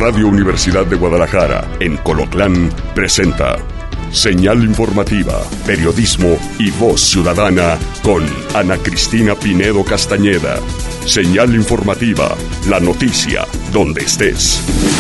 Radio Universidad de Guadalajara, en Colotlán, presenta Señal Informativa, Periodismo y Voz Ciudadana con Ana Cristina Pinedo Castañeda. Señal Informativa, la noticia, donde estés.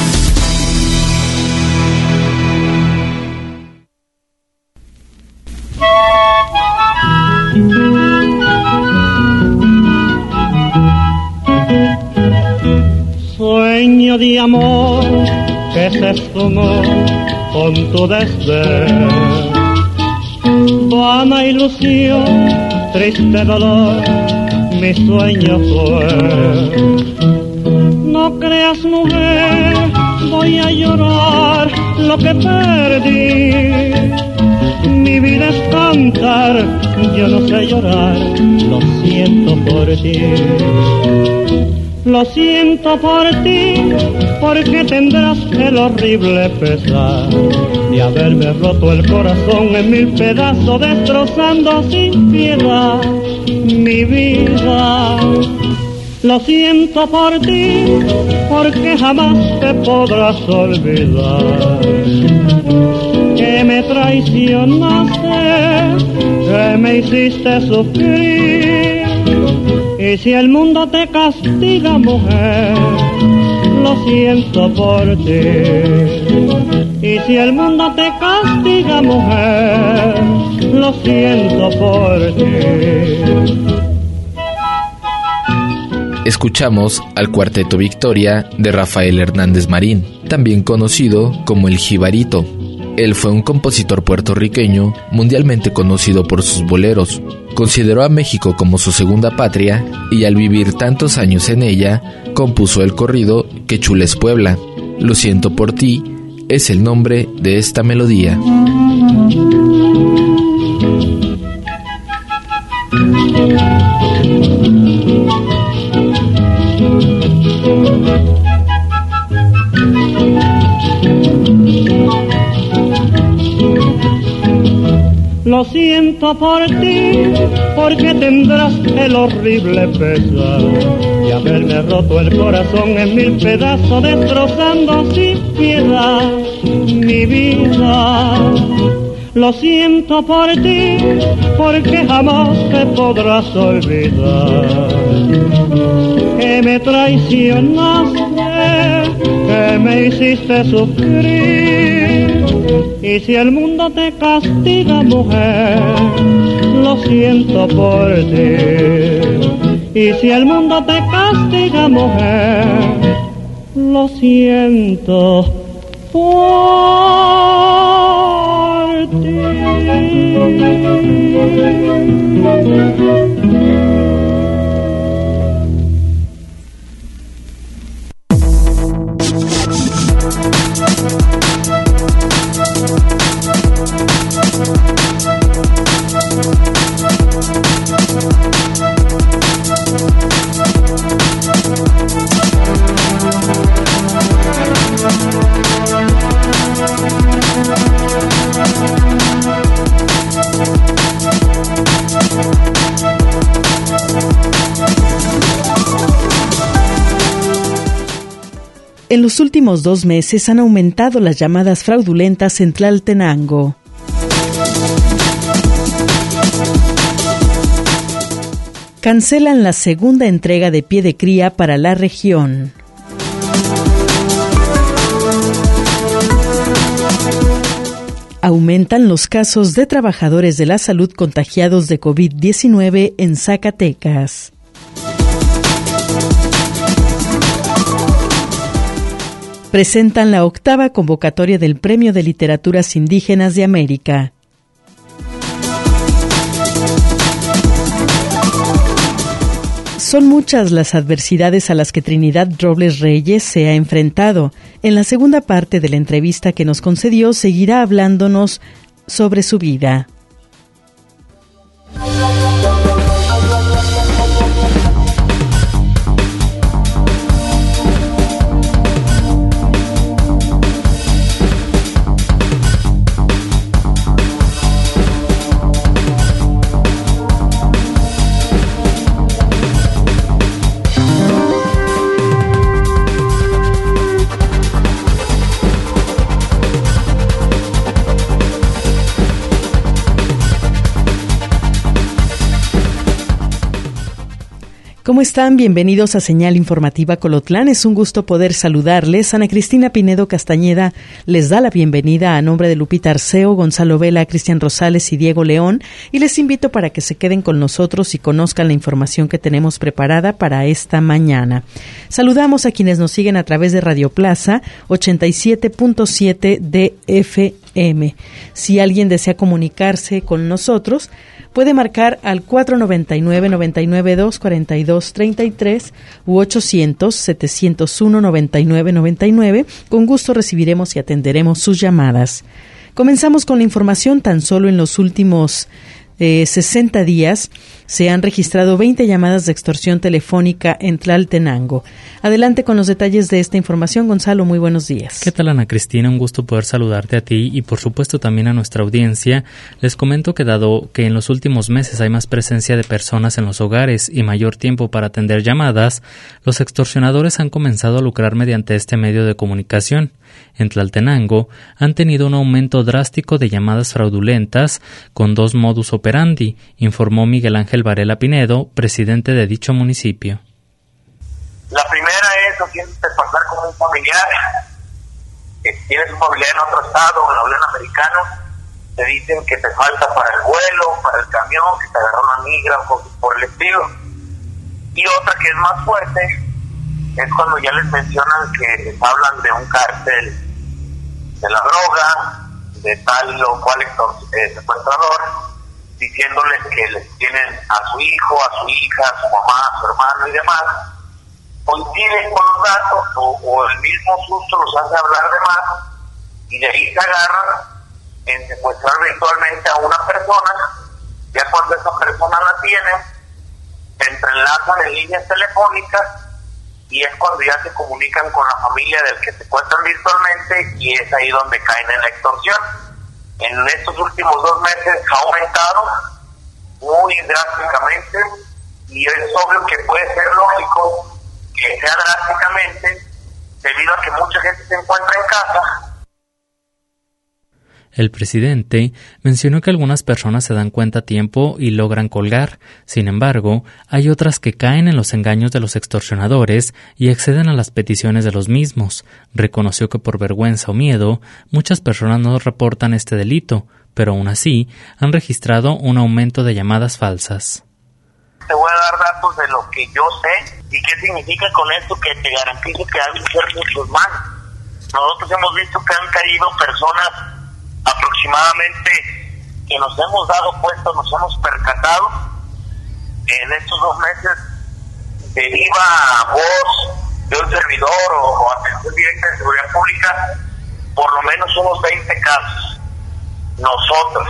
Sueño de amor que se esfumó con tu desdén, vana ilusión, triste dolor, mi sueño fue. No creas, mujer, voy a llorar lo que perdí. Mi vida es cantar, yo no sé llorar, lo siento por ti. Lo siento por ti, porque tendrás el horrible pesar de haberme roto el corazón en mil pedazos, destrozando sin piedad mi vida. Lo siento por ti, porque jamás te podrás olvidar que me traicionaste, que me hiciste sufrir. Y si el mundo te castiga, mujer, lo siento por ti. Y si el mundo te castiga, mujer, lo siento por ti. Escuchamos al Cuarteto Victoria de Rafael Hernández Marín, también conocido como El Jibarito. Él fue un compositor puertorriqueño mundialmente conocido por sus boleros. Consideró a México como su segunda patria y al vivir tantos años en ella, compuso el corrido Que chula es Puebla. Lo siento por ti es el nombre de esta melodía. Lo siento por ti, porque tendrás el horrible pesar de haberme roto el corazón en mil pedazos, destrozando sin piedad mi vida. Lo siento por ti, porque jamás te podrás olvidar que me traicionaste, que me hiciste sufrir. Y si el mundo te castiga, mujer, lo siento por ti. Y si el mundo te castiga, mujer, lo siento por ti. En los últimos 2 meses han aumentado las llamadas fraudulentas en Tlaltenango. Cancelan la segunda entrega de pie de cría para la región. Aumentan los casos de trabajadores de la salud contagiados de COVID-19 en Zacatecas. Presentan la 8ª convocatoria del Premio de Literaturas Indígenas de América. Son muchas las adversidades a las que Trinidad Robles Reyes se ha enfrentado. En la segunda parte de la entrevista que nos concedió, seguirá hablándonos sobre su vida. ¿Cómo están? Bienvenidos a Señal Informativa Colotlán. Es un gusto poder saludarles. Ana Cristina Pinedo Castañeda les da la bienvenida a nombre de Lupita Arceo, Gonzalo Vela, Cristian Rosales y Diego León, y les invito para que se queden con nosotros y conozcan la información que tenemos preparada para esta mañana. Saludamos a quienes nos siguen a través de Radio Plaza 87.7 de FM. Si alguien desea comunicarse con nosotros, puede marcar al 499-992-4233 u 800-701-9999. Con gusto recibiremos y atenderemos sus llamadas. Comenzamos con la información. Tan solo en los últimos 60 días se han registrado 20 llamadas de extorsión telefónica en Tlaltenango. Adelante con los detalles de esta información, Gonzalo, muy buenos días. ¿Qué tal, Ana Cristina? Un gusto poder saludarte a ti y por supuesto también a nuestra audiencia. Les comento que dado que en los últimos meses hay más presencia de personas en los hogares y mayor tiempo para atender llamadas, los extorsionadores han comenzado a lucrar mediante este medio de comunicación. En Tlaltenango han tenido un aumento drástico de llamadas fraudulentas con dos modus operandi, informó Miguel Ángel Varela Pinedo, presidente de dicho municipio. La primera es haciéndote pasar como un familiar, que tienes un familiar en otro estado, en la Unión Americana, te dicen que te falta para el vuelo, para el camión, que te agarró una migra o cosas por el estilo. Y otra que es más fuerte es cuando ya les mencionan que les hablan de un cártel de la droga, de tal o cual secuestrador, diciéndoles que les tienen a su hijo, a su hija, a su mamá, a su hermano y demás. Coinciden con los datos o el mismo susto los hace hablar de más y de ahí se agarran en secuestrar virtualmente a una persona. Ya cuando esa persona la tiene, se entrelazan en líneas telefónicas y es cuando ya se comunican con la familia del que secuestran virtualmente y es ahí donde caen en la extorsión. En estos últimos 2 meses ha aumentado muy drásticamente y es obvio que puede ser lógico que sea drásticamente debido a que mucha gente se encuentra en casa. El presidente mencionó que algunas personas se dan cuenta a tiempo y logran colgar. Sin embargo, hay otras que caen en los engaños de los extorsionadores y acceden a las peticiones de los mismos. Reconoció que por vergüenza o miedo, muchas personas no reportan este delito, pero aún así han registrado un aumento de llamadas falsas. Te voy a dar datos de lo que yo sé y qué significa con esto, que te garantizo que hay que ser muchos más. Nosotros hemos visto que han caído personas aproximadamente, que nos hemos dado cuenta, nos hemos percatado en estos 2 meses de viva voz de un servidor o atención directa de seguridad pública, por lo menos unos 20 casos. Nosotros,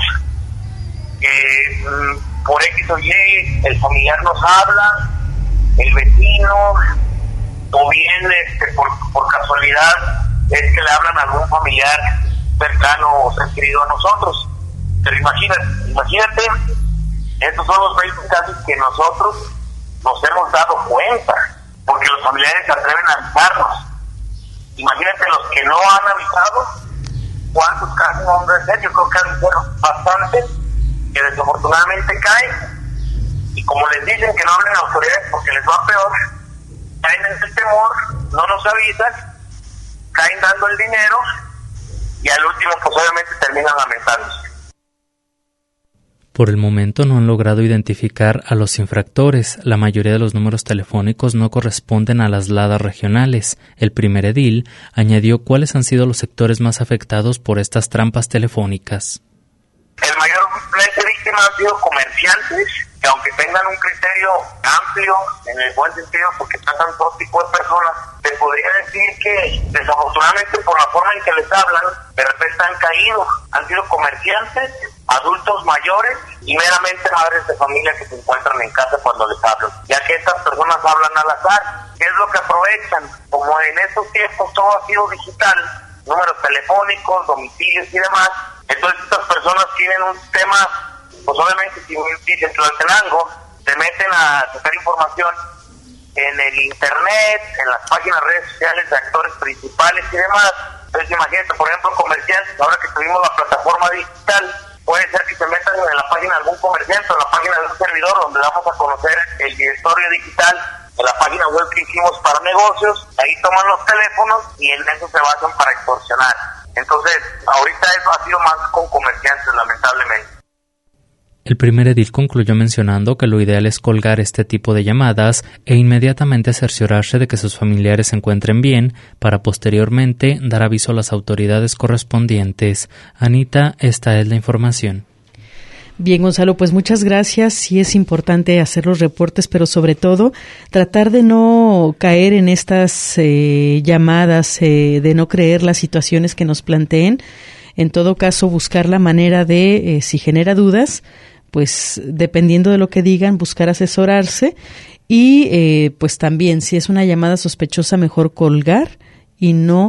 por X o Y, el familiar nos habla, el vecino, o bien por casualidad es que le hablan a algún familiar cercano o ser querido a nosotros. Pero imagínate, estos son los 20 casos que nosotros nos hemos dado cuenta, porque los familiares se atreven a avisarnos. Imagínate los que no han avisado, cuántos casos no han de ser. Yo creo que han sido bastantes que desafortunadamente caen, y como les dicen que no hablen a autoridades porque les va peor, caen en el temor, no nos avisan, caen dando el dinero y al último pues obviamente terminan lamentándose. Por el momento no han logrado identificar a los infractores. La mayoría de los números telefónicos no corresponden a las LADA regionales. El primer edil añadió cuáles han sido los sectores más afectados por estas trampas telefónicas. El mayor víctima han sido comerciantes, que aunque tengan un criterio amplio, en el buen sentido, porque tratan todo tipo de personas, te podría decir que desafortunadamente por la forma en que les hablan, de repente han caído. Han sido comerciantes, adultos mayores y meramente madres de familia que se encuentran en casa cuando les hablan, ya que estas personas hablan al azar. ¿Qué es lo que aprovechan? Como en estos tiempos todo ha sido digital, números telefónicos, domicilios y demás, entonces estas personas tienen un sistema, pues obviamente si dicen Tlaltenango, se meten a sacar información en el internet, en las páginas, redes sociales de actores principales y demás. Entonces imagínate, por ejemplo, comerciantes, ahora que tuvimos la plataforma digital, puede ser que y se metan en la página de algún comerciante, en la página de un servidor, donde vamos a conocer el directorio digital de la página web que hicimos para negocios. Ahí toman los teléfonos y en eso se basan para extorsionar. Entonces, ahorita eso ha sido más con comerciantes, lamentablemente. El primer edil concluyó mencionando que lo ideal es colgar este tipo de llamadas e inmediatamente cerciorarse de que sus familiares se encuentren bien para posteriormente dar aviso a las autoridades correspondientes. Anita, esta es la información. Bien, Gonzalo, pues muchas gracias. Sí es importante hacer los reportes, pero sobre todo tratar de no caer en estas llamadas, de no creer las situaciones que nos planteen. En todo caso, buscar la manera de, si genera dudas, pues dependiendo de lo que digan, buscar asesorarse y pues también si es una llamada sospechosa mejor colgar y no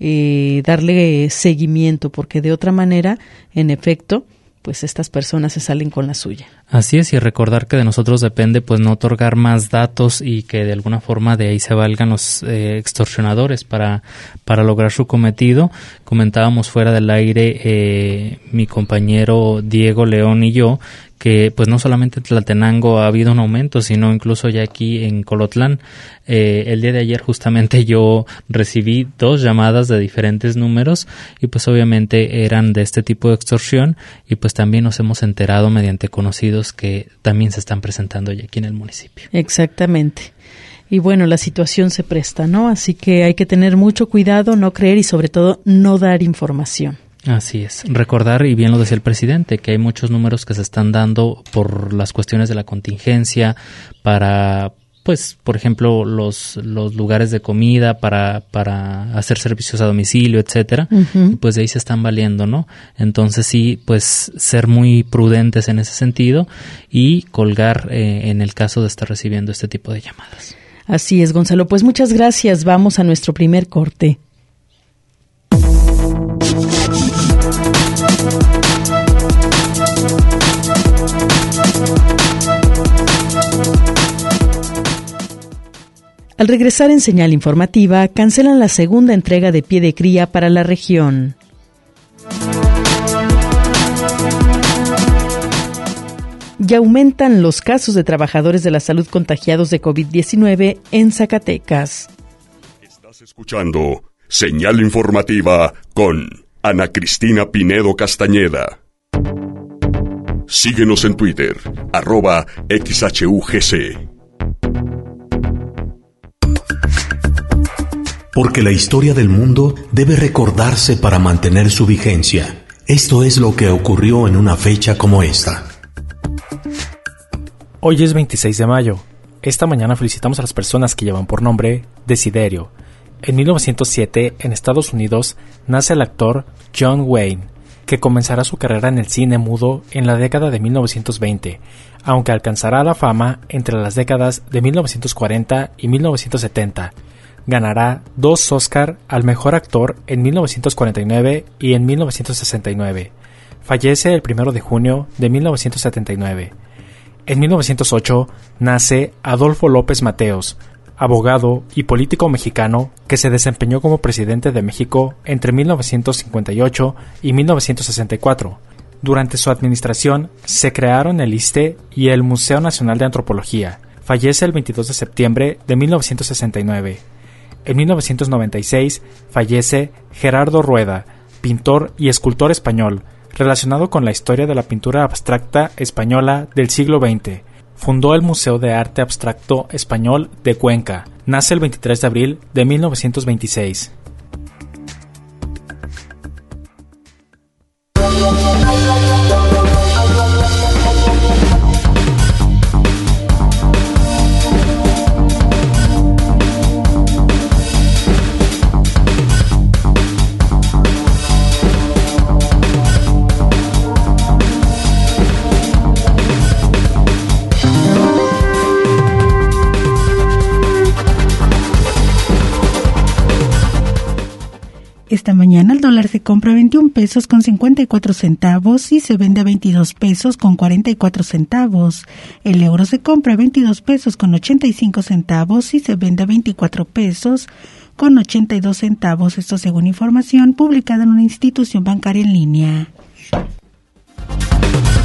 darle seguimiento, porque de otra manera, en efecto, pues estas personas se salen con la suya. Así es, y recordar que de nosotros depende pues no otorgar más datos y que de alguna forma de ahí se valgan los extorsionadores para lograr su cometido. Comentábamos fuera del aire mi compañero Diego León y yo que pues no solamente en Tlaltenango ha habido un aumento, sino incluso ya aquí en Colotlán. El día de ayer justamente yo recibí 2 llamadas de diferentes números y pues obviamente eran de este tipo de extorsión y pues también nos hemos enterado mediante conocidos que también se están presentando ya aquí en el municipio. Exactamente. Y bueno, la situación se presta, ¿no? Así que hay que tener mucho cuidado, no creer y sobre todo no dar información. Así es. Recordar, y bien lo decía el presidente, que hay muchos números que se están dando por las cuestiones de la contingencia para, pues, por ejemplo, los lugares de comida para hacer servicios a domicilio, etcétera. Uh-huh. Y pues de ahí se están valiendo, ¿no? Entonces sí, pues ser muy prudentes en ese sentido y colgar en el caso de estar recibiendo este tipo de llamadas. Así es, Gonzalo. Pues muchas gracias. Vamos a nuestro primer corte. Al regresar en Señal Informativa, cancelan la segunda entrega de pie de cría para la región. Y aumentan los casos de trabajadores de la salud contagiados de COVID-19 en Zacatecas. Estás escuchando Señal Informativa con Ana Cristina Pinedo Castañeda. Síguenos en Twitter, @XHUGC. Porque la historia del mundo debe recordarse para mantener su vigencia. Esto es lo que ocurrió en una fecha como esta. Hoy es 26 de mayo. Esta mañana felicitamos a las personas que llevan por nombre Desiderio. En 1907, en Estados Unidos, nace el actor John Wayne, que comenzará su carrera en el cine mudo en la década de 1920, aunque alcanzará la fama entre las décadas de 1940 y 1970. Ganará 2 Oscar al mejor actor en 1949 y en 1969. Fallece el 1 de junio de 1979. En 1908 nace Adolfo López Mateos, abogado y político mexicano que se desempeñó como presidente de México entre 1958 y 1964. Durante su administración se crearon el ISSSTE y el Museo Nacional de Antropología. Fallece el 22 de septiembre de 1969. En 1996 fallece Gerardo Rueda, pintor y escultor español, relacionado con la historia de la pintura abstracta española del siglo XX. Fundó el Museo de Arte Abstracto Español de Cuenca. Nace el 23 de abril de 1926. Esta mañana el dólar se compra a 21 pesos con 54 centavos y se vende a 22 pesos con 44 centavos. El euro se compra a 22 pesos con 85 centavos y se vende a 24 pesos con 82 centavos. Esto según información publicada en una institución bancaria en línea.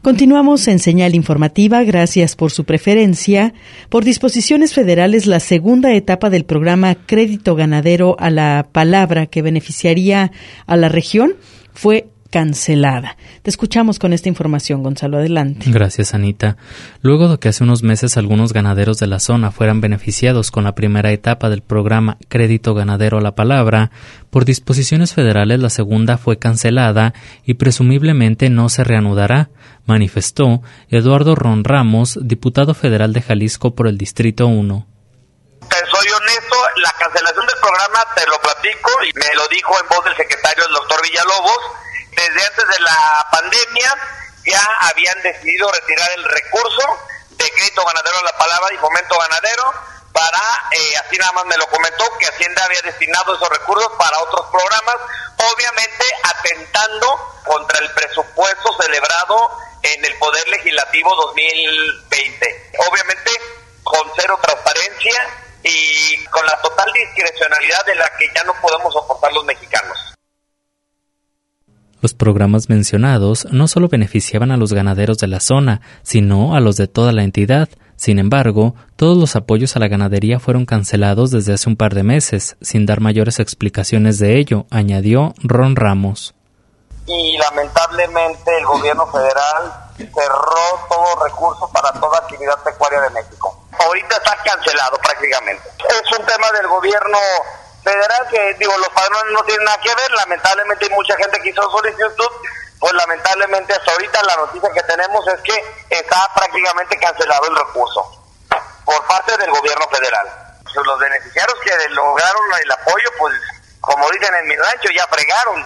Continuamos en Señal Informativa, gracias por su preferencia. Por disposiciones federales, la segunda etapa del programa Crédito Ganadero a la Palabra, que beneficiaría a la región, fue cancelada. Te escuchamos con esta información, Gonzalo, adelante. Gracias, Anita. Luego de que hace unos meses algunos ganaderos de la zona fueran beneficiados con la primera etapa del programa Crédito Ganadero a la Palabra, por disposiciones federales la segunda fue cancelada y presumiblemente no se reanudará, manifestó Eduardo Ron Ramos, diputado federal de Jalisco por el Distrito 1. Soy honesto, la cancelación del programa, te lo platico, y me lo dijo en voz del secretario, el doctor Villalobos. Desde antes de la pandemia ya habían decidido retirar el recurso de Crédito Ganadero a la Palabra y Fomento Ganadero para, así nada más me lo comentó, que Hacienda había destinado esos recursos para otros programas, obviamente atentando contra el presupuesto celebrado en el Poder Legislativo 2020. Obviamente con cero transparencia y con la total discrecionalidad de la que ya no podemos soportar los mexicanos. Los programas mencionados no solo beneficiaban a los ganaderos de la zona, sino a los de toda la entidad. Sin embargo, todos los apoyos a la ganadería fueron cancelados desde hace un par de meses, sin dar mayores explicaciones de ello, añadió Ron Ramos. Y lamentablemente el gobierno federal cerró todo recurso para toda actividad pecuaria de México. Ahorita está cancelado prácticamente. Es un tema del gobierno federal que, los padrones no tienen nada que ver. Lamentablemente hay mucha gente que hizo solicitud, pues lamentablemente hasta ahorita la noticia que tenemos es que está prácticamente cancelado el recurso por parte del gobierno federal. Pues los beneficiarios que lograron el apoyo, pues como dicen en mi rancho, ya fregaron.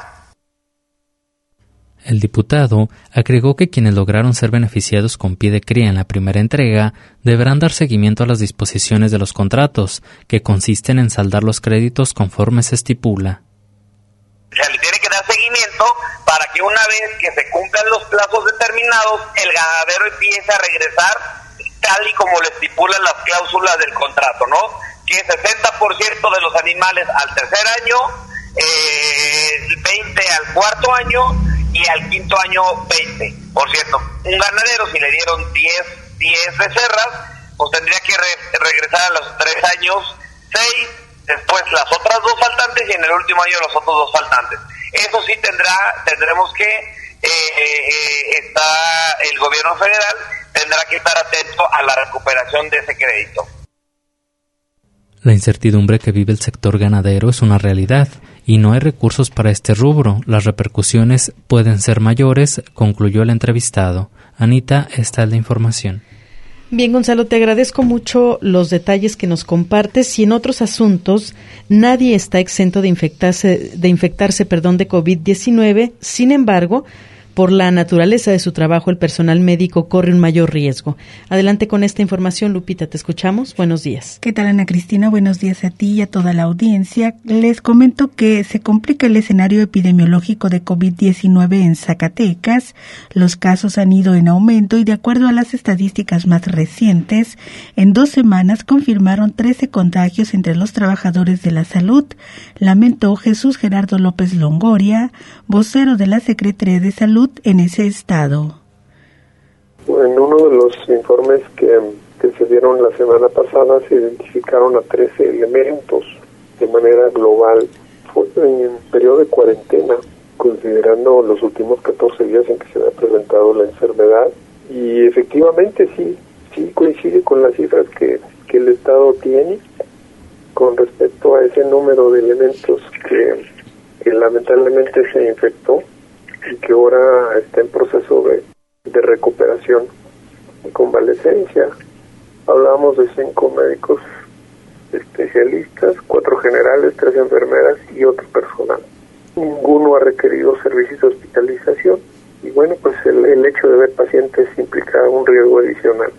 El diputado agregó que quienes lograron ser beneficiados con pie de cría en la primera entrega deberán dar seguimiento a las disposiciones de los contratos, que consisten en saldar los créditos conforme se estipula. Se le tiene que dar seguimiento para que una vez que se cumplan los plazos determinados, el ganadero empiece a regresar tal y como le estipulan las cláusulas del contrato, ¿no? Que 60% de los animales al tercer año, 20 al cuarto año y al quinto año 20%. Un ganadero, si le dieron 10 becerras, pues tendría que regresar a los 3 años 6, después las otras 2 faltantes y en el último año los otros 2 faltantes. Eso sí tendremos que, el gobierno federal tendrá que estar atento a la recuperación de ese crédito. La incertidumbre que vive el sector ganadero es una realidad y no hay recursos para este rubro. Las repercusiones pueden ser mayores, concluyó el entrevistado. Anita, esta es la información. Bien, Gonzalo, te agradezco mucho los detalles que nos compartes y en otros asuntos nadie está exento de infectarse de COVID-19. Sin embargo, por la naturaleza de su trabajo, el personal médico corre un mayor riesgo. Adelante con esta información, Lupita, te escuchamos. Buenos días. ¿Qué tal, Ana Cristina? Buenos días a ti y a toda la audiencia. Les comento que se complica el escenario epidemiológico de COVID-19 en Zacatecas. Los casos han ido en aumento y de acuerdo a las estadísticas más recientes, en 2 semanas confirmaron 13 contagios entre los trabajadores de la salud, lamentó Jesús Gerardo López Longoria, vocero de la Secretaría de Salud en ese estado. En uno de los informes que se dieron la semana pasada se identificaron a 13 elementos de manera global. Fue en periodo de cuarentena, considerando los últimos 14 días en que se había presentado la enfermedad, y efectivamente sí coincide con las cifras que el Estado tiene con respecto a ese número de elementos que lamentablemente se infectó y que ahora está en proceso de recuperación y convalecencia. Hablamos de 5 médicos especialistas, 4 generales, 3 enfermeras y otro personal. Ninguno ha requerido servicios de hospitalización y bueno, pues el hecho de ver pacientes implica un riesgo adicional.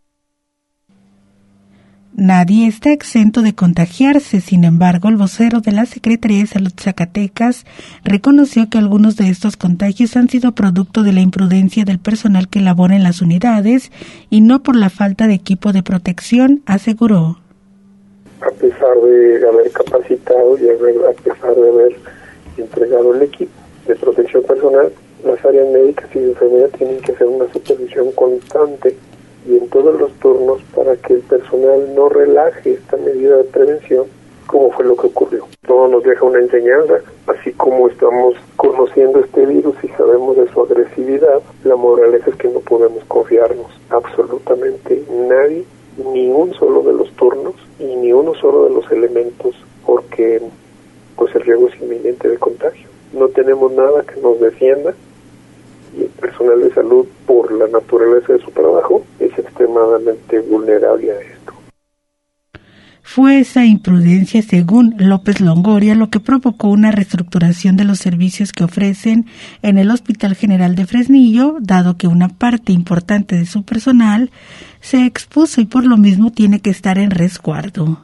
Nadie está exento de contagiarse. Sin embargo, el vocero de la Secretaría de Salud Zacatecas reconoció que algunos de estos contagios han sido producto de la imprudencia del personal que labora en las unidades y no por la falta de equipo de protección, aseguró. A pesar de haber capacitado y a pesar de haber entregado el equipo de protección personal, las áreas médicas y de enfermería tienen que hacer una supervisión constante y en todos los turnos para que el personal no relaje esta medida de prevención, como fue lo que ocurrió. Todo nos deja una enseñanza, así como estamos conociendo este virus y sabemos de su agresividad, la moraleja es que no podemos confiarnos absolutamente nadie, ni un solo de los turnos y ni uno solo de los elementos, porque pues el riesgo es inminente de contagio. No tenemos nada que nos defienda y el personal de salud, por la naturaleza de su trabajo, es extremadamente vulnerable a esto. Fue esa imprudencia, según López Longoria, lo que provocó una reestructuración de los servicios que ofrecen en el Hospital General de Fresnillo, dado que una parte importante de su personal se expuso y por lo mismo tiene que estar en resguardo.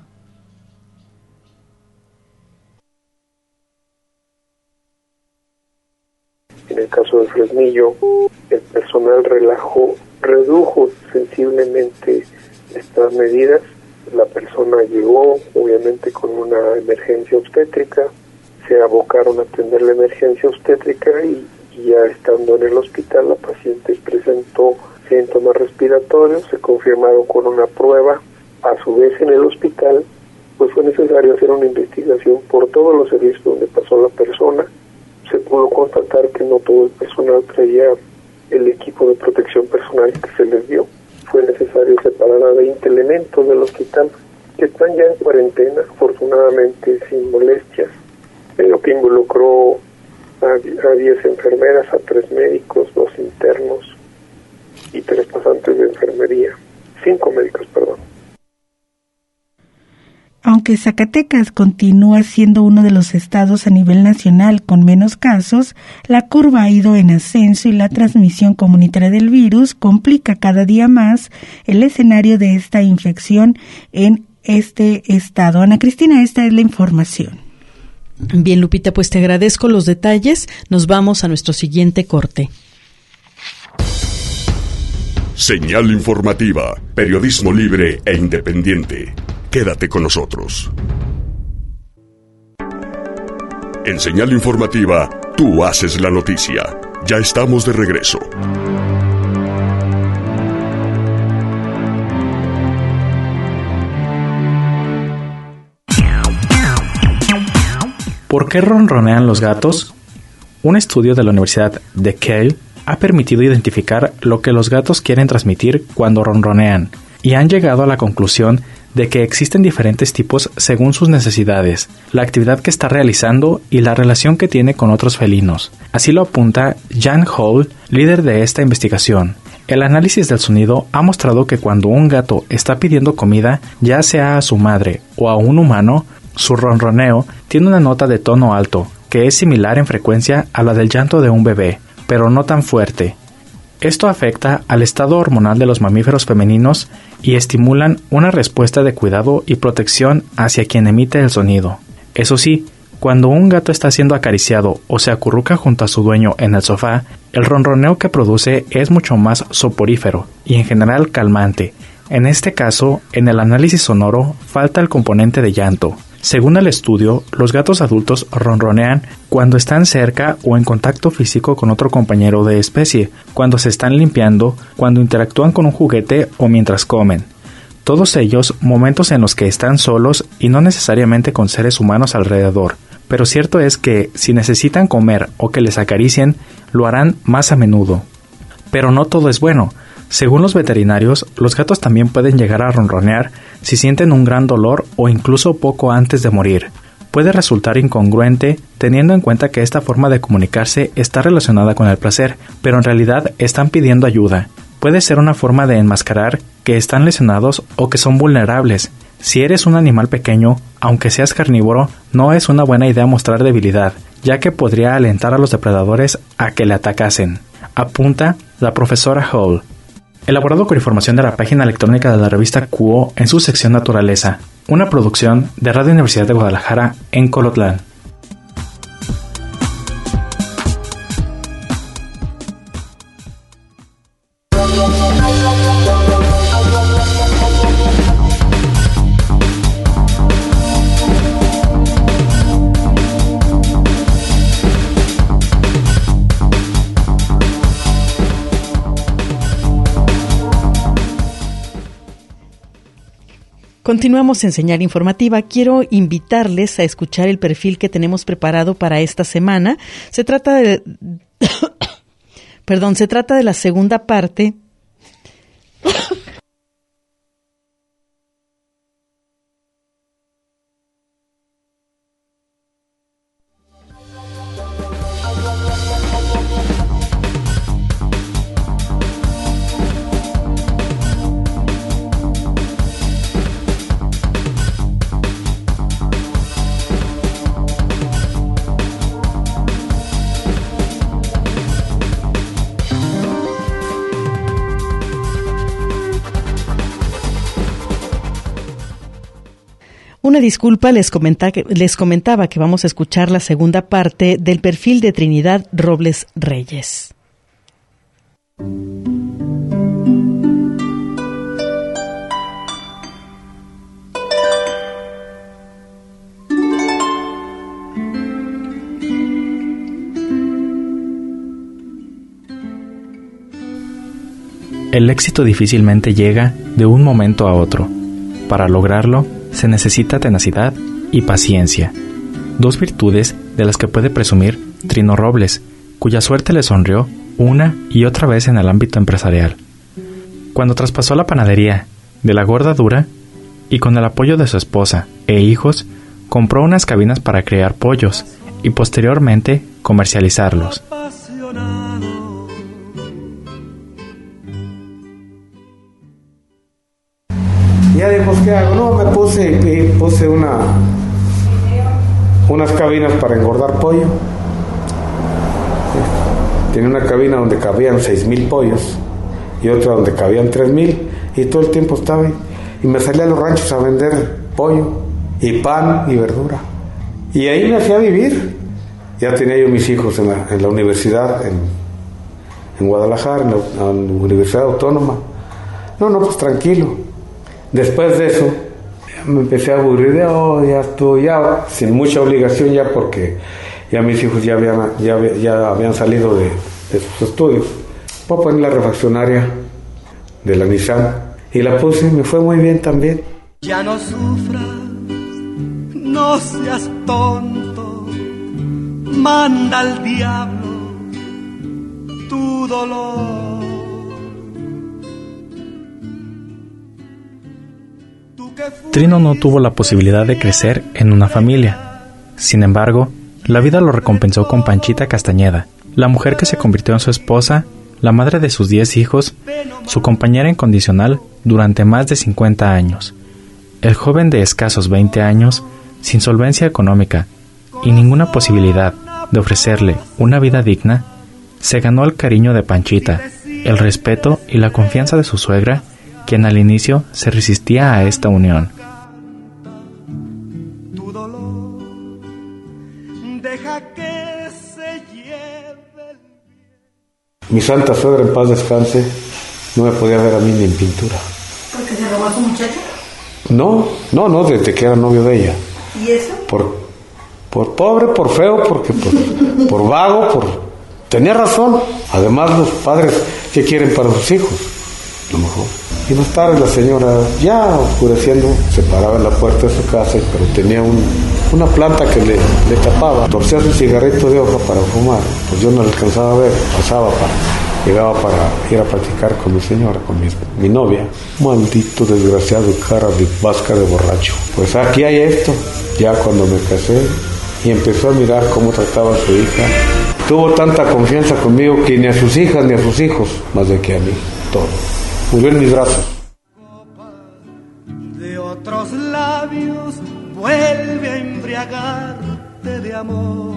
En el caso de Fresnillo, el personal redujo sensiblemente estas medidas. La persona llegó, obviamente, con una emergencia obstétrica, se abocaron a atender la emergencia obstétrica y ya estando en el hospital, la paciente presentó síntomas respiratorios, se confirmaron con una prueba. A su vez, en el hospital, pues fue necesario hacer una investigación por todos los servicios donde pasó la persona. Se pudo constatar que no todo el personal traía el equipo de protección personal que se les dio. Fue necesario separar a 20 elementos del hospital que están ya en cuarentena, afortunadamente sin molestias, pero que involucró a 10 enfermeras, a 3 médicos, 2 internos y 3 pasantes de enfermería. 5 médicos, perdón. Aunque Zacatecas continúa siendo uno de los estados a nivel nacional con menos casos, la curva ha ido en ascenso y la transmisión comunitaria del virus complica cada día más el escenario de esta infección en este estado. Ana Cristina, esta es la información. Bien, Lupita, pues te agradezco los detalles. Nos vamos a nuestro siguiente corte. Señal informativa, periodismo libre e independiente. Quédate con nosotros. En Señal Informativa, tú haces la noticia. Ya estamos de regreso. ¿Por qué ronronean los gatos? Un estudio de la Universidad de Keele ha permitido identificar lo que los gatos quieren transmitir cuando ronronean y han llegado a la conclusión de que existen diferentes tipos según sus necesidades, la actividad que está realizando y la relación que tiene con otros felinos. Así lo apunta Jan Hall, líder de esta investigación. El análisis del sonido ha mostrado que cuando un gato está pidiendo comida, ya sea a su madre o a un humano, su ronroneo tiene una nota de tono alto, que es similar en frecuencia a la del llanto de un bebé, pero no tan fuerte. Esto afecta al estado hormonal de los mamíferos femeninos y estimulan una respuesta de cuidado y protección hacia quien emite el sonido. Eso sí, cuando un gato está siendo acariciado o se acurruca junto a su dueño en el sofá, el ronroneo que produce es mucho más soporífero y en general calmante. En este caso, en el análisis sonoro, falta el componente de llanto. Según el estudio, los gatos adultos ronronean cuando están cerca o en contacto físico con otro compañero de especie, cuando se están limpiando, cuando interactúan con un juguete o mientras comen. Todos ellos momentos en los que están solos y no necesariamente con seres humanos alrededor. Pero cierto es que si necesitan comer o que les acaricien, lo harán más a menudo. Pero no todo es bueno. Según los veterinarios, los gatos también pueden llegar a ronronear si sienten un gran dolor o incluso poco antes de morir. Puede resultar incongruente teniendo en cuenta que esta forma de comunicarse está relacionada con el placer, pero en realidad están pidiendo ayuda. Puede ser una forma de enmascarar que están lesionados o que son vulnerables. Si eres un animal pequeño, aunque seas carnívoro, no es una buena idea mostrar debilidad, ya que podría alentar a los depredadores a que le atacasen, apunta la profesora Hall. Elaborado con información de la página electrónica de la revista Cuo en su sección Naturaleza, una producción de Radio Universidad de Guadalajara en Colotlán. Continuamos en Señal Informativa. Quiero invitarles a escuchar el perfil que tenemos preparado para esta semana. Se trata de la segunda parte Una disculpa, les comentaba que vamos a escuchar la segunda parte del perfil de Trinidad Robles Reyes. El éxito difícilmente llega de un momento a otro. Para lograrlo, se necesita tenacidad y paciencia, dos virtudes de las que puede presumir Trino Robles, cuya suerte le sonrió una y otra vez en el ámbito empresarial. Cuando traspasó la panadería de la Gorda Dura y con el apoyo de su esposa e hijos, compró unas cabinas para criar pollos y posteriormente comercializarlos. Ya dijo, ¿qué hago? No, me puse unas cabinas para engordar pollo. Tenía una cabina donde cabían 6,000 pollos y otra donde cabían 3,000, y todo el tiempo estaba ahí. Y me salía a los ranchos a vender pollo y pan y verdura. Y ahí me hacía vivir. Ya tenía yo mis hijos en la universidad, en Guadalajara, en la Universidad Autónoma. No, pues tranquilo. Después de eso, me empecé a aburrir ya estuve, ya sin mucha obligación, ya porque ya mis hijos ya habían salido de sus estudios. Voy a poner la refaccionaria de la Nissan, y la puse y me fue muy bien también. Ya no sufras, no seas tonto, manda al diablo tu dolor. Trino no tuvo la posibilidad de crecer en una familia. Sin embargo, la vida lo recompensó con Panchita Castañeda, la mujer que se convirtió en su esposa, la madre de sus 10 hijos, su compañera incondicional durante más de 50 años. El joven de escasos 20 años, sin solvencia económica y ninguna posibilidad de ofrecerle una vida digna, se ganó el cariño de Panchita, el respeto y la confianza de su suegra, quien al inicio se resistía a esta unión. Mi santa suegra, en paz descanse, no me podía ver a mí ni en pintura. ¿Porque se robó a su muchacha? No, desde que era novio de ella. ¿Y eso? Por pobre, por feo, porque por vago, tenía razón. Además, los padres, ¿qué quieren para sus hijos? Lo mejor. Y más tarde la señora, ya oscureciendo, se paraba en la puerta de su casa, pero tenía una planta que le tapaba. Torcía su cigarrito de hoja para fumar. Pues yo no le alcanzaba a ver, llegaba para ir a platicar con mi señora, con mi novia. Maldito desgraciado, cara de vasca de borracho. Pues aquí hay esto. Ya cuando me casé y empezó a mirar cómo trataba a su hija, tuvo tanta confianza conmigo que ni a sus hijas ni a sus hijos, más de que a mí, todo. Murió en mis brazos. De otros labios vuelve a embriagarte de amor.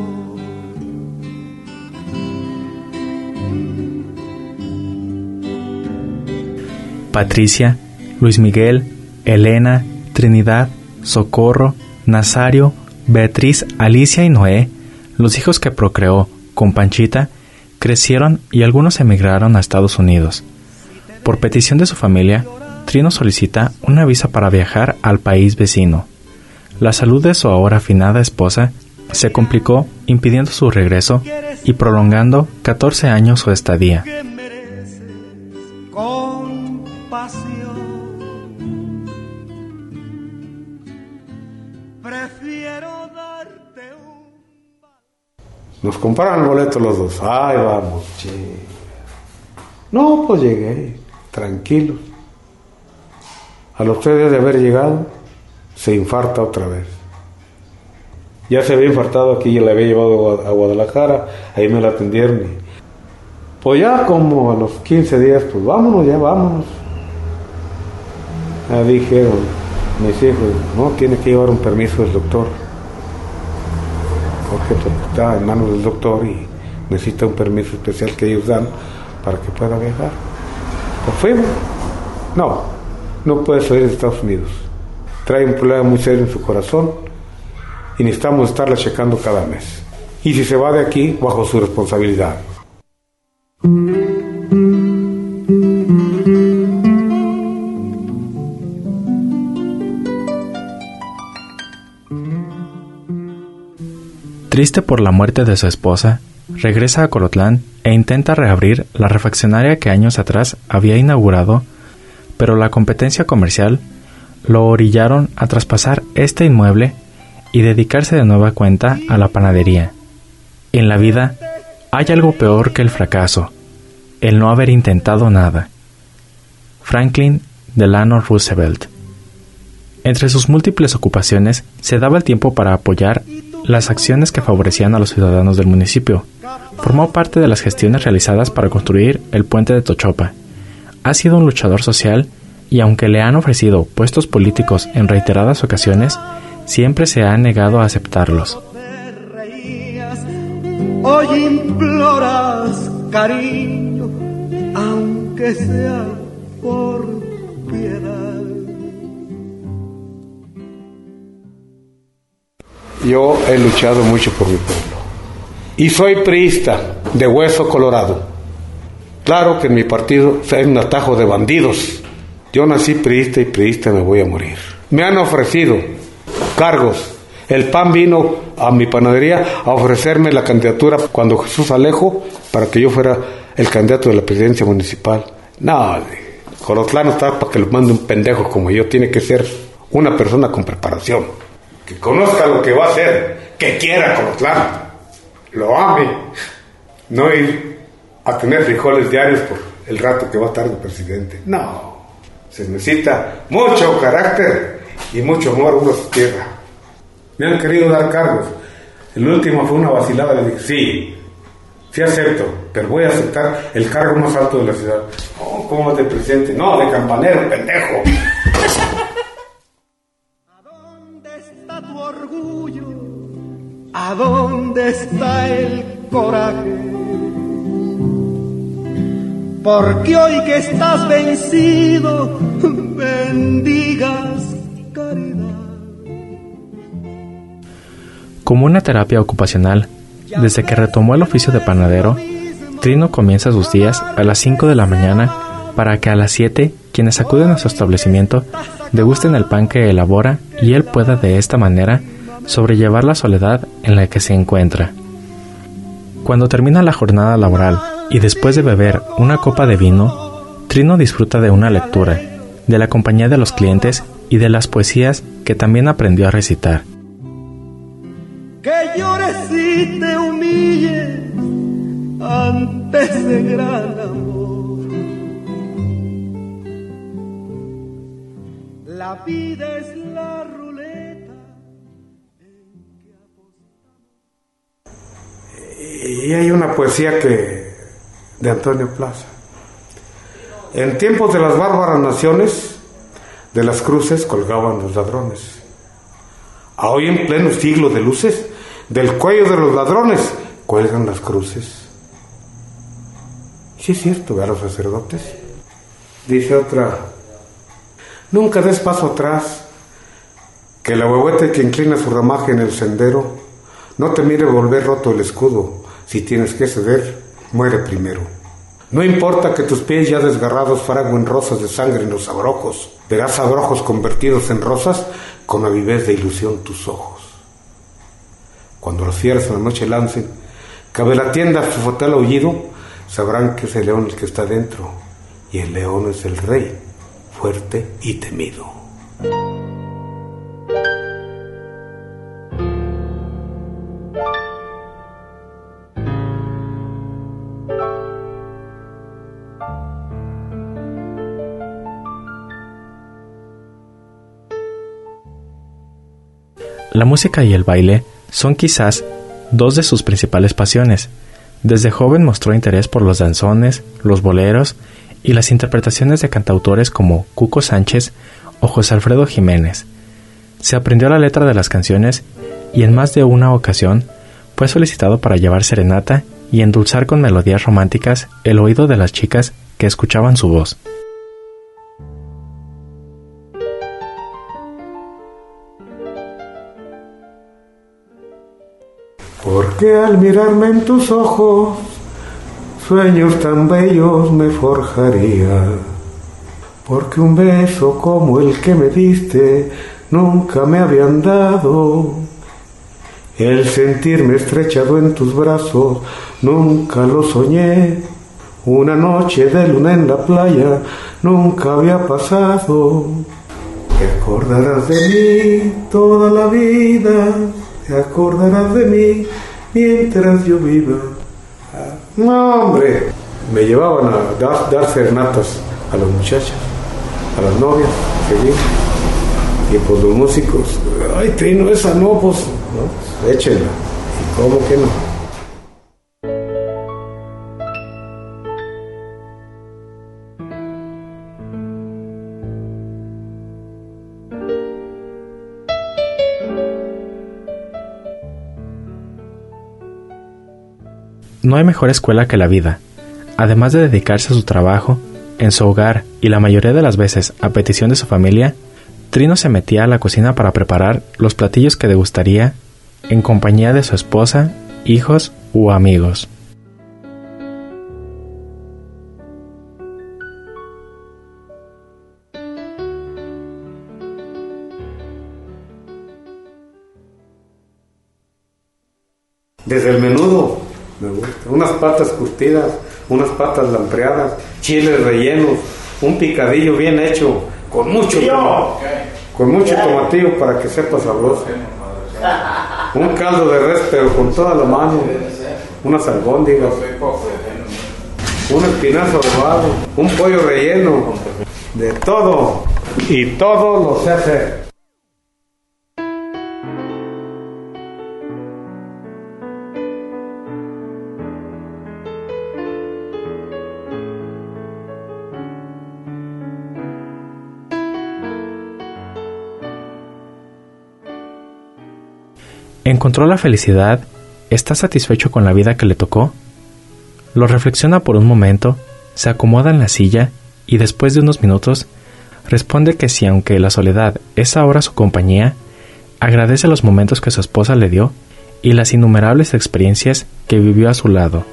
Patricia, Luis Miguel, Elena, Trinidad, Socorro, Nazario, Beatriz, Alicia y Noé, los hijos que procreó con Panchita, crecieron y algunos emigraron a Estados Unidos. Por petición de su familia, Trino solicita una visa para viajar al país vecino. La salud de su ahora afinada esposa se complicó, impidiendo su regreso y prolongando 14 años su estadía. Nos compraron el boleto los dos. Ay, vamos, che. No, pues llegué, tranquilos. A los 3 días de haber llegado, se infarta otra vez. Ya se había infartado aquí, ya la había llevado a Guadalajara, ahí me la atendieron. Pues ya como a los 15 días, pues vámonos, ya vámonos. Ya dijeron mis hijos, no, tiene que llevar un permiso del doctor. Porque pues, está en manos del doctor y necesita un permiso especial que ellos dan para que pueda viajar. Pues fuimos. No puede salir de Estados Unidos. Trae un problema muy serio en su corazón y necesitamos estarla checando cada mes. Y si se va de aquí, bajo su responsabilidad. Triste por la muerte de su esposa, regresa a Colotlán e intenta reabrir la refaccionaria que años atrás había inaugurado, pero la competencia comercial lo orillaron a traspasar este inmueble y dedicarse de nueva cuenta a la panadería. En la vida hay algo peor que el fracaso, el no haber intentado nada. Franklin Delano Roosevelt. Entre sus múltiples ocupaciones se daba el tiempo para apoyar las acciones que favorecían a los ciudadanos del municipio. Formó parte de las gestiones realizadas para construir el puente de Tochopa. Ha sido un luchador social y aunque le han ofrecido puestos políticos en reiteradas ocasiones, siempre se ha negado a aceptarlos. Hoy imploras cariño, aunque sea por piedad. Yo he luchado mucho por mi pueblo. Y soy priista, de hueso colorado. Claro que en mi partido hay un atajo de bandidos. Yo nací priista y priista me voy a morir. Me han ofrecido cargos. El PAN vino a mi panadería a ofrecerme la candidatura cuando Jesús Alejo para que yo fuera el candidato de la presidencia municipal. No, Colotlán no está para que lo mande un pendejo como yo. Tiene que ser una persona con preparación, que conozca lo que va a hacer, que quiera Colotlán, lo ame, no ir a tener frijoles diarios por el rato que va a estar de presidente. No, se necesita mucho carácter y mucho amor uno a su tierra. Me han querido dar cargos. El último fue una vacilada. Le dije, sí acepto, pero voy a aceptar el cargo más alto de la ciudad. Oh, ¿cómo es de presidente? No, de campanero, pendejo. ¿A dónde está tu orgullo? ¿A dónde está el coraje? Porque hoy que estás vencido, bendigas caridad. Como una terapia ocupacional, desde que retomó el oficio de panadero, Trino comienza sus días a las 5 de la mañana para que a las 7 quienes acuden a su establecimiento degusten el pan que elabora y él pueda de esta manera sobrellevar la soledad en la que se encuentra. Cuando termina la jornada laboral y después de beber una copa de vino, Trino disfruta de una lectura, de la compañía de los clientes y de las poesías que también aprendió a recitar. Que llores y te humilles ante ese gran amor. La vida es la ruleta en que apostamos. Y hay una poesía de Antonio Plaza. En tiempos de las bárbaras naciones, de las cruces colgaban los ladrones. A hoy en pleno siglo de luces, del cuello de los ladrones cuelgan las cruces. Sí es cierto, a los sacerdotes. Dice otra, nunca des paso atrás, que el ahuehuete que inclina su ramaje en el sendero no te mire volver roto el escudo. Si tienes que ceder, muere primero. No importa que tus pies ya desgarrados fraguen rosas de sangre en los abrojos, verás abrojos convertidos en rosas con avidez de ilusión tus ojos. Cuando los fieras en la noche lancen, cabe la tienda su fatal aullido, sabrán que es el león el que está dentro, y el león es el rey, fuerte y temido. La música y el baile son quizás dos de sus principales pasiones. Desde joven mostró interés por los danzones, los boleros y las interpretaciones de cantautores como Cuco Sánchez o José Alfredo Jiménez. Se aprendió la letra de las canciones y en más de una ocasión fue solicitado para llevar serenata y endulzar con melodías románticas el oído de las chicas que escuchaban su voz. Porque al mirarme en tus ojos, sueños tan bellos me forjaría. Porque un beso como el que me diste nunca me habían dado. El sentirme estrechado en tus brazos nunca lo soñé. Una noche de luna en la playa nunca había pasado. Te acordarás de mí toda la vida. Te acordarás de mí mientras yo viva. No, hombre. Me llevaban a dar serenatas a las muchachas, a las novias, feliz. Y pues los músicos, ay, Trino, esa no, pues, no, échenla. ¿Y cómo que no? No hay mejor escuela que la vida. Además de dedicarse a su trabajo, en su hogar y la mayoría de las veces a petición de su familia, Trino se metía a la cocina para preparar los platillos que degustaría en compañía de su esposa, hijos u amigos. Desde el menudo, me gusta. Unas patas curtidas, unas patas lampreadas, chiles rellenos, un picadillo bien hecho, con mucho tomatillo para que sepa sabroso. Un caldo de res, pero con toda la mano. Unas albóndigas. Un espinazo adobado. Un pollo relleno. De todo. Y todo lo sé hacer. ¿Encontró la felicidad? ¿Está satisfecho con la vida que le tocó? Lo reflexiona por un momento, se acomoda en la silla y después de unos minutos responde que si aunque la soledad es ahora su compañía, agradece los momentos que su esposa le dio y las innumerables experiencias que vivió a su lado.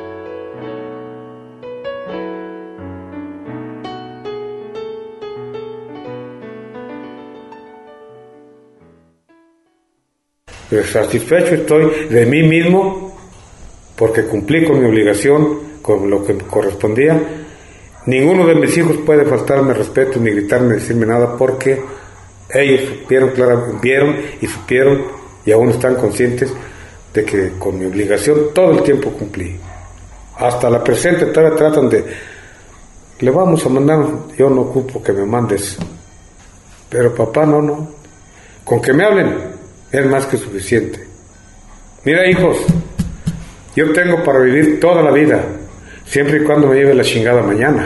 Satisfecho estoy de mí mismo porque cumplí con mi obligación, con lo que correspondía. Ninguno de mis hijos puede faltarme respeto ni gritarme, decirme nada, porque ellos vieron y supieron y aún están conscientes de que con mi obligación todo el tiempo cumplí. Hasta la presente todavía tratan de, le vamos a mandar, yo no ocupo que me mandes, pero papá no, con que me hablen es más que suficiente. Mira, hijos, yo tengo para vivir toda la vida, siempre y cuando me lleve la chingada mañana.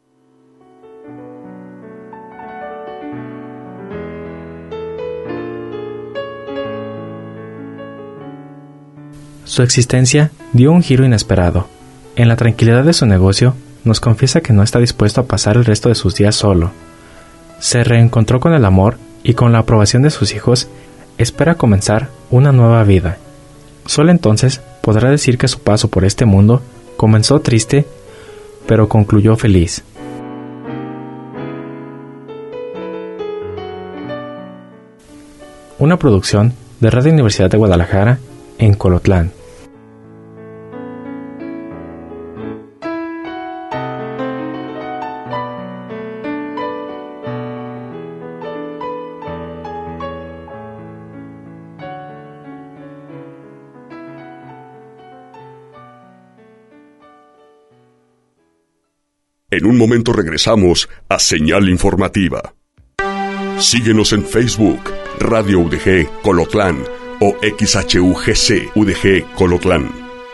Su existencia dio un giro inesperado. En la tranquilidad de su negocio, nos confiesa que no está dispuesto a pasar el resto de sus días solo. Se reencontró con el amor y con la aprobación de sus hijos, espera comenzar una nueva vida. Solo entonces podrá decir que su paso por este mundo comenzó triste, pero concluyó feliz. Una producción de Radio Universidad de Guadalajara en Colotlán. En un momento regresamos a Señal Informativa. Síguenos en Facebook, Radio UDG Colotlán o XHUGC UDG Colotlán.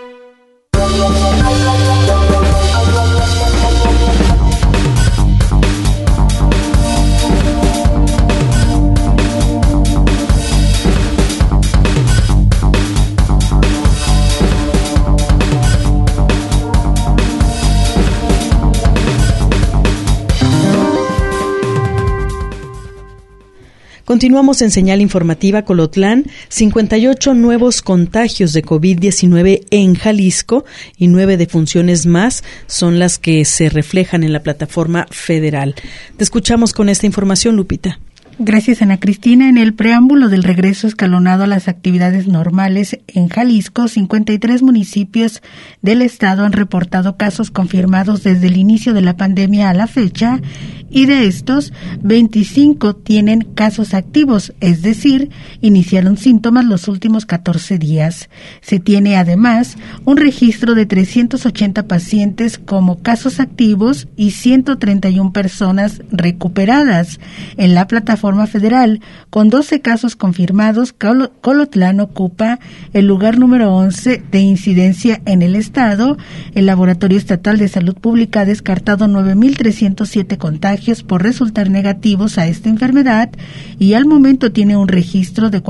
Continuamos en Señal Informativa Colotlán. 58 nuevos contagios de COVID-19 en Jalisco y 9 defunciones más son las que se reflejan en la plataforma federal. Te escuchamos con esta información, Lupita. Gracias, Ana Cristina. En el preámbulo del regreso escalonado a las actividades normales en Jalisco, 53 municipios del estado han reportado casos confirmados desde el inicio de la pandemia a la fecha, y de estos, 25 tienen casos activos, es decir, iniciaron síntomas los últimos 14 días. Se tiene además un registro de 380 pacientes como casos activos y 131 personas recuperadas. En la plataforma federal, con 12 casos confirmados, Colotlán ocupa el lugar número 11 de incidencia en el estado. El Laboratorio Estatal de Salud Pública ha descartado 9,307 contagios por resultar negativos a esta enfermedad y al momento tiene un registro de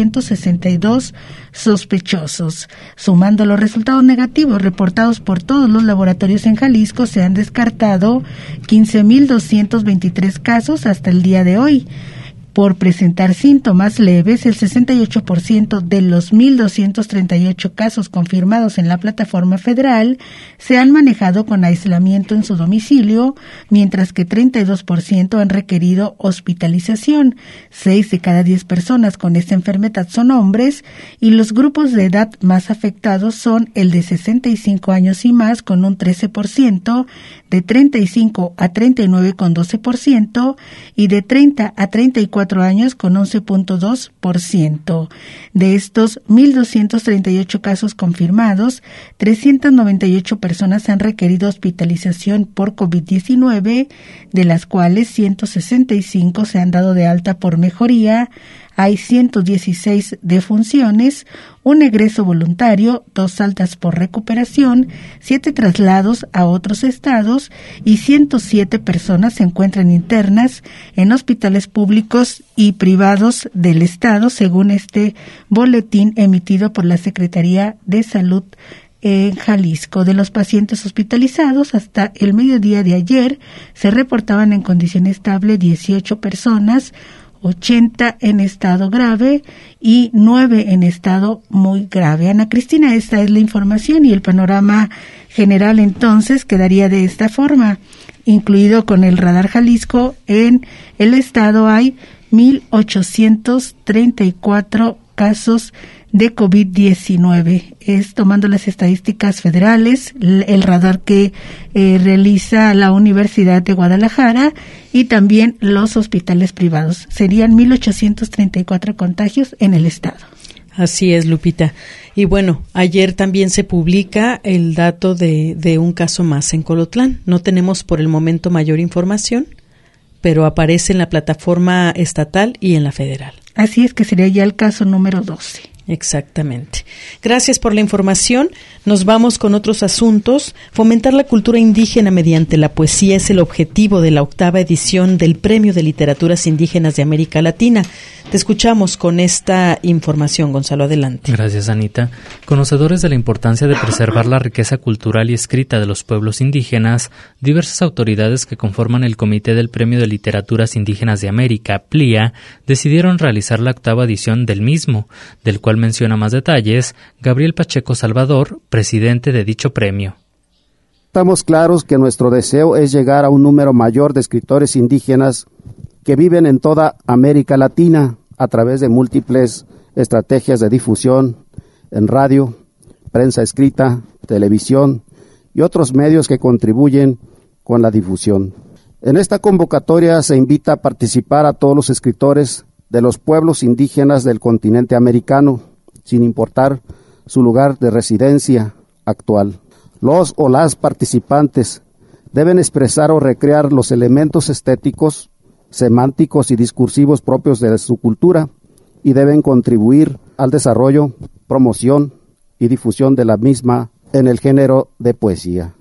462 sospechosos. Sumando los resultados negativos reportados por todos los laboratorios en Jalisco, se han descartado 15,223 casos hasta el día de hoy. Por presentar síntomas leves, el 68% de los 1,238 casos confirmados en la plataforma federal se han manejado con aislamiento en su domicilio, mientras que 32% han requerido hospitalización. 6 de cada 10 personas con esta enfermedad son hombres, y los grupos de edad más afectados son el de 65 años y más con un 13%, de 35 a 39 con 12% y de 30 a 34 años con 11.2%. De estos 1,238 casos confirmados, 398 personas han requerido hospitalización por COVID-19, de las cuales 165 se han dado de alta por mejoría. Hay 116 defunciones, un egreso voluntario, 2 altas por recuperación, 7 traslados a otros estados y 107 personas se encuentran internas en hospitales públicos y privados del estado, según este boletín emitido por la Secretaría de Salud en Jalisco. De los pacientes hospitalizados, hasta el mediodía de ayer se reportaban en condición estable 18 personas, 80 en estado grave y 9 en estado muy grave. Ana Cristina, esta es la información y el panorama general entonces quedaría de esta forma. Incluido con el Radar Jalisco, en el estado hay 1,834 casos de COVID-19. Es tomando las estadísticas federales, el radar que realiza la Universidad de Guadalajara y también los hospitales privados. Serían 1,834 contagios en el estado. Así es, Lupita. Y bueno, ayer también se publica el dato de un caso más en Colotlán. No tenemos por el momento mayor información, pero aparece en la plataforma estatal y en la federal. Así es, que sería ya el caso número 12. Exactamente. Gracias por la información. Nos vamos con otros asuntos. Fomentar la cultura indígena mediante la poesía es el objetivo de la 8ª edición del Premio de Literaturas Indígenas de América Latina. Te escuchamos con esta información, Gonzalo, adelante. Gracias, Anita. Conocedores de la importancia de preservar la riqueza cultural y escrita de los pueblos indígenas, diversas autoridades que conforman el Comité del Premio de Literaturas Indígenas de América, PLIA, decidieron realizar la 8ª edición del mismo, del cual menciona más detalles Gabriel Pacheco Salvador, presidente de dicho premio. Estamos claros que nuestro deseo es llegar a un número mayor de escritores indígenas que viven en toda América Latina a través de múltiples estrategias de difusión en radio, prensa escrita, televisión y otros medios que contribuyen con la difusión. En esta convocatoria se invita a participar a todos los escritores de los pueblos indígenas del continente americano, sin importar su lugar de residencia actual. Los o las participantes deben expresar o recrear los elementos estéticos, semánticos y discursivos propios de su cultura, y deben contribuir al desarrollo, promoción y difusión de la misma en el género de poesía.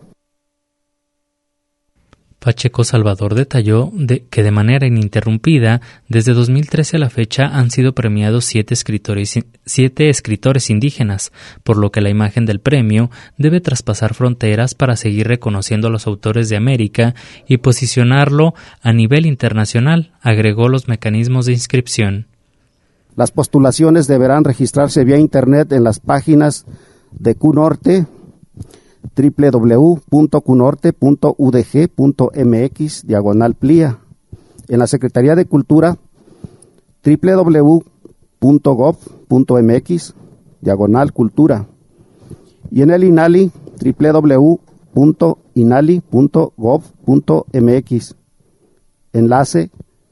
Pacheco Salvador detalló que de manera ininterrumpida, desde 2013 a la fecha, han sido premiados 7 escritores indígenas, por lo que la imagen del premio debe traspasar fronteras para seguir reconociendo a los autores de América y posicionarlo a nivel internacional, agregó los mecanismos de inscripción. Las postulaciones deberán registrarse vía internet en las páginas de CUNORTE, www.cunorte.udg.mx/plia, en la Secretaría de Cultura www.gov.mx/cultura y en el INALI www.inali.gov.mx, enlace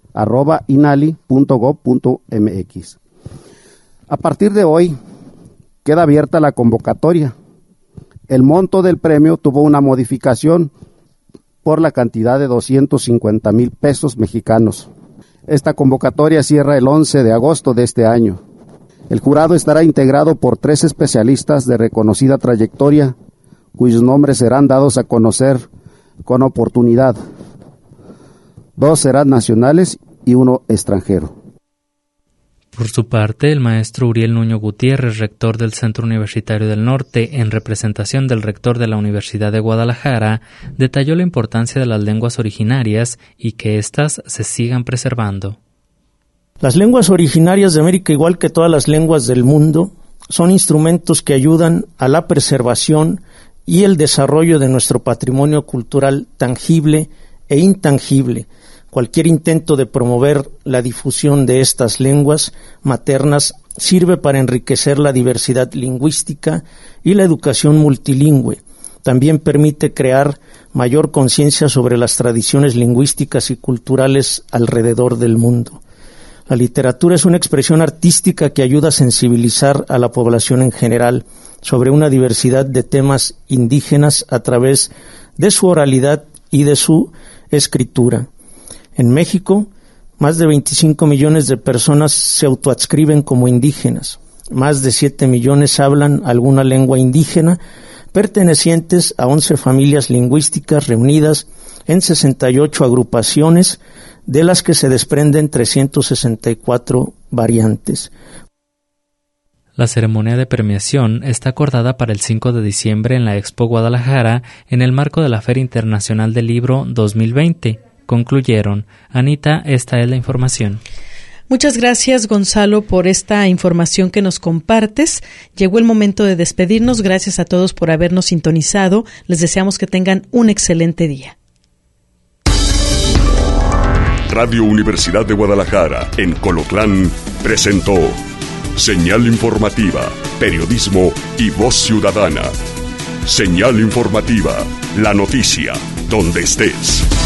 @inali.gov.mx. A partir de hoy queda abierta la convocatoria. El monto del premio tuvo una modificación por la cantidad de 250,000 pesos mexicanos. Esta convocatoria cierra el 11 de agosto de este año. El jurado estará integrado por 3 especialistas de reconocida trayectoria, cuyos nombres serán dados a conocer con oportunidad. 2 serán nacionales y 1 extranjero. Por su parte, el maestro Uriel Nuño Gutiérrez, rector del Centro Universitario del Norte, en representación del rector de la Universidad de Guadalajara, detalló la importancia de las lenguas originarias y que éstas se sigan preservando. Las lenguas originarias de América, igual que todas las lenguas del mundo, son instrumentos que ayudan a la preservación y el desarrollo de nuestro patrimonio cultural tangible e intangible. Cualquier intento de promover la difusión de estas lenguas maternas sirve para enriquecer la diversidad lingüística y la educación multilingüe. También permite crear mayor conciencia sobre las tradiciones lingüísticas y culturales alrededor del mundo. La literatura es una expresión artística que ayuda a sensibilizar a la población en general sobre una diversidad de temas indígenas a través de su oralidad y de su escritura. En México, más de 25 millones de personas se autoadscriben como indígenas. Más de 7 millones hablan alguna lengua indígena, pertenecientes a 11 familias lingüísticas reunidas en 68 agrupaciones, de las que se desprenden 364 variantes. La ceremonia de premiación está acordada para el 5 de diciembre en la Expo Guadalajara, en el marco de la Feria Internacional del Libro 2020. Concluyeron. Anita, esta es la información. Muchas gracias, Gonzalo, por esta información que nos compartes. Llegó el momento de despedirnos. Gracias a todos por habernos sintonizado. Les deseamos que tengan un excelente día. Radio Universidad de Guadalajara, en Colotlán, presentó Señal Informativa, Periodismo y Voz Ciudadana. Señal Informativa, la noticia, donde estés.